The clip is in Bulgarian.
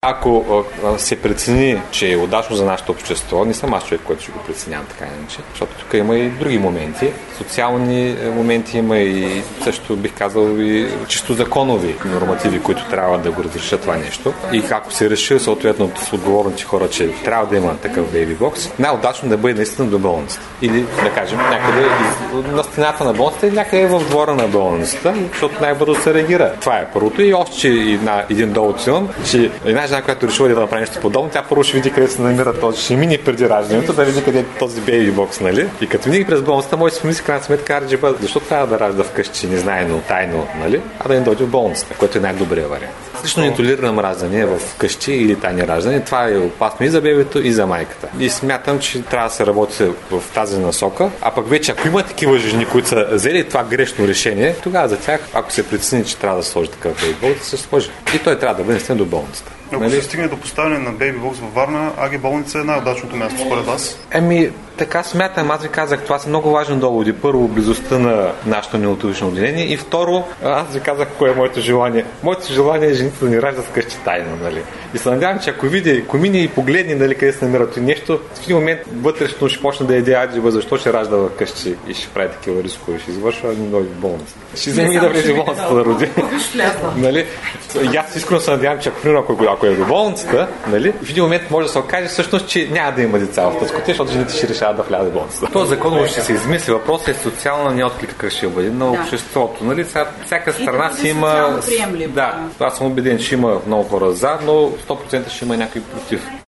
Ако се прецени, че е удачно за нашето общество, не съм аз човек, който ще го преценявам така иначе, защото тук има и други моменти, социални моменти има и също бих казал и чисто законови нормативи, които трябва да го разрешат това нещо. И ако се реши съответно с отговорните хора, че трябва да има такъв бейби бокс, най-удачно да бъде наистина до болницата. Или да кажем някъде на стената на болницата или някъде в двора на болницата, защото най-бързо се реагира. Това е първото и още един довод имам, че една жена, която решила да направи нещо подобно, тя първо ще види къде се намира този, ще мини преди раждането, да види къде е този бейби бокс, нали? И като мине през болницата, може да си мисли крайна сметка, защо трябва да ражда вкъщи, не знае, но тайно, нали? А да не дойде в болницата, което е най-добрият вариант. Лично не толерирам раждане в къщи или тайни раждане. Това е опасно и за бебето, и за майката. И смятам, че трябва да се работи в тази насока. А пък вече, ако има такива жени, които са взели това грешно решение, тогава за тях, ако се прецени, че трябва да се сложи такъв бейби бокс, да се сложи. И той трябва да бъде наистина до болницата. Ако се стигне до поставяне на бейби бокс във Варна, АГ болница е най-удачното място според вас? Така смятам, аз ви казах, това са много важни доводи. Първо, близостта на нашето неонатологично отделение и второ, аз ви казах кое е моето желание. Моето желание е жените да ни раждат вкъщи тайно, нали? И се надявам, че ако мине и погледне, нали, къде се намират и нещо, в един момент вътрешно ще почне да яде аджиба, защо ще ражда вкъщи и ще прави такива рискове, ще извършва нови болници. Ще вземе и да влезе в болницата да роди. Нали? И аз искрено се надявам, че ако е до болницата, нали, в един момент може да се окаже всъщност, че няма да има деца в тъскоте, защото жените ще решават да влязат в болницата. Този закон ще се измисли. Въпросът е социална неотклика как ще бъде на обществото. Нали? Всяка страна си има... Да, аз съм убеден, че има много хора за, но 100% ще има някой против.